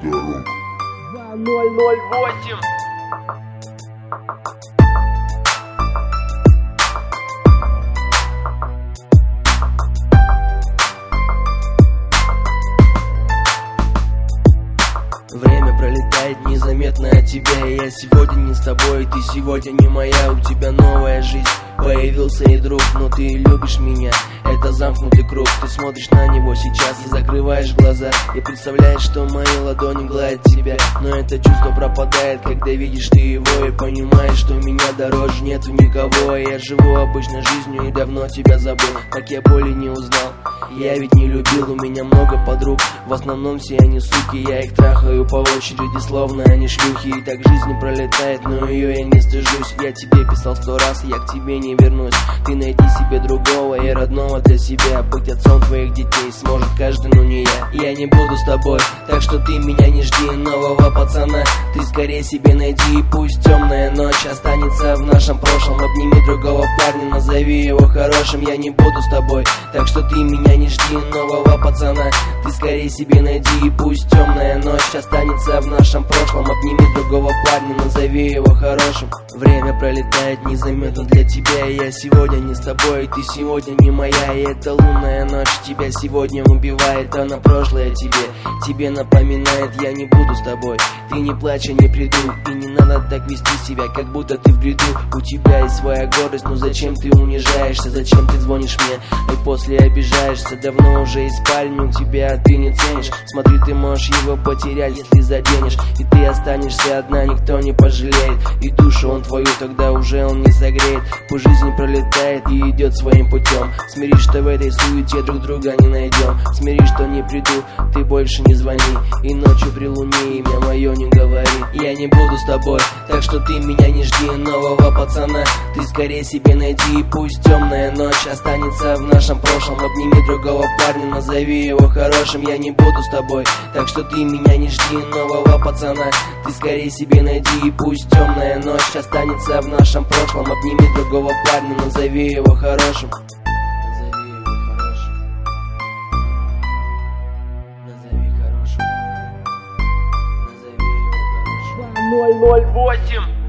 дорог. 2008. Время пролетает незаметно от тебя. Я сегодня не с тобой, ты сегодня не моя. У тебя новая жизнь, появился и друг. Но ты любишь меня, это замкнутый круг. Ты смотришь на него сейчас и закрываешь глаза, и представляешь, что мои ладони гладят тебя. Но это чувство пропадает, когда видишь ты его, и понимаешь, что меня дороже нету никого. Я живу обычной жизнью и давно тебя забыл, так я боли не узнал. Я ведь не любил, у меня много подруг, в основном все они суки. Я их трахаю по очереди, словно они шлюхи. И так жизнь пролетает, но ее я не стыжусь. Я тебе писал 100 раз, я к тебе не вернусь. Ты найди себе другого и родного для себя. Быть отцом твоих детей сможет каждый, но не я. Я не буду с тобой, так что ты меня не жди, нового пацана. Ты скорее себе найди, и пусть темная ночь останется в нашем прошлом. Обними другого парня, назови его хорошим. Я не буду с тобой, так что ты меня не жди, нового пацана. Ты скорее себе найди, и пусть темная ночь останется в нашем прошлом. Обними другого парня, назови его хорошим. Время пролетает незаметно для тебя. Я сегодня не с тобой, ты сегодня не моя. И эта лунная ночь тебя сегодня убивает. Она прошлое тебе напоминает. Я не буду с тобой, ты не плачь, я не приду. И не надо так вести себя, как будто ты в бреду. У тебя есть своя гордость, но зачем ты унижаешься? Зачем ты звонишь мне и после обижаешься? Давно уже из спальни у тебя, ты не ценишь. Смотри, ты можешь его потерять, если заденешь. И ты останешься одна, никто не пожалеет. И душу он твою тогда уже он не согреет. Пусть жизнь пролетает и идет своим путем. Смирись, что в этой суете друг друга не найдем. Смирись, что не приду, ты больше не звони. И ночью при луне имя мое не говори. Я не буду с тобой, так что ты меня не жди, нового пацана. Ты скорее себе найди, и пусть темная ночь останется в нашем прошлом. Обними другого парня, назови его хорошим. Я не буду с тобой, так что ты меня не жди, нового пацана. Ты скорее себе найди, и пусть темная ночь останется в нашем прошлом. Обними другого парня, назови его хорошим. Назови хорошим. Назови его хорошим. 2008.